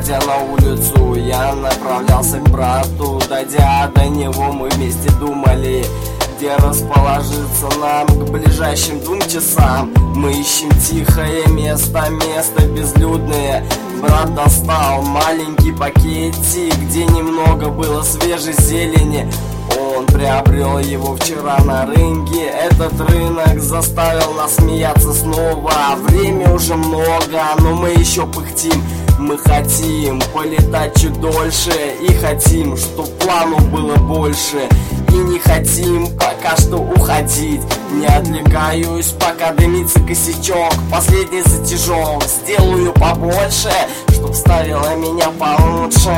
Выходя на улицу, я направлялся к брату. Дойдя до него, мы вместе думали, где расположиться нам к ближайшим 2 часам. Мы ищем тихое место, место безлюдное. Брат достал маленький пакетик, где немного было свежей зелени. Он приобрел его вчера на рынке. Этот рынок заставил нас смеяться снова. Время уже много, но мы еще пыхтим. Мы хотим полетать чуть дольше и хотим, чтоб плану было больше. И не хотим пока что уходить. Не отвлекаюсь, пока дымится косячок. Последний затяжок сделаю побольше, чтоб ставила меня получше.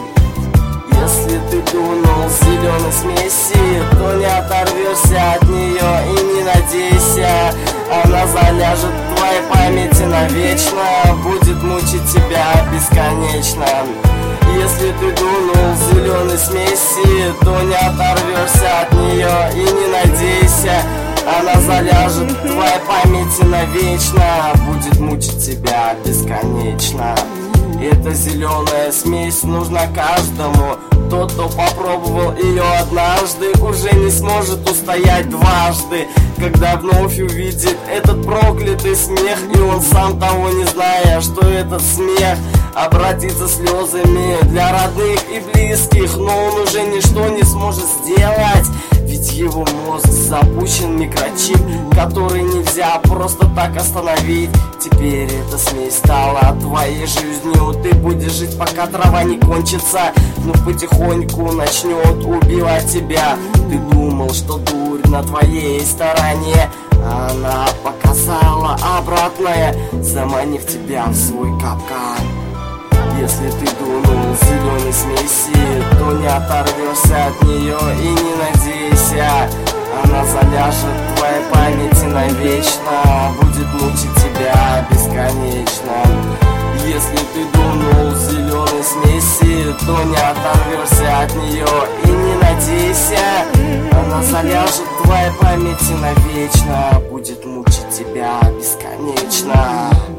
Если ты дунул с зеленой смеси, то не оторвешься от нее и не надейся. Она заляжет в твоей памяти навечно, будет мучить тебя бесконечно. Если ты дунул с зеленой смеси, то не оторвешься от нее и не надейся. Она заляжет в твоей памяти навечно, будет мучить тебя бесконечно. Эта зеленая смесь нужна каждому. Тот, кто попробовал ее однажды, уже не сможет устоять дважды, когда вновь увидит этот проклятый смех. И он сам того не зная, что этот смех обратится слезами для родных и близких. Но он уже ничто не сможет сделать, ведь его мозг запущен микрочип, который нельзя просто так остановить. Теперь эта смесь стала твоей жизнью. Ты будешь жить, пока трава не кончится, но потихоньку начнет убивать тебя. Ты думал, что дурь на твоей стороне, она показала обратное, заманив тебя в свой капкан. Если ты дунул с зеленой смеси, то не оторвешься от нее и не надейся. Она заляжет в твоей памяти навечно, будет мучить тебя бесконечно. Если ты дунул с зеленой смеси, то не оторвешься от нее и не надейся. Она заляжет в твоей памяти навечно, будет мучить тебя бесконечно.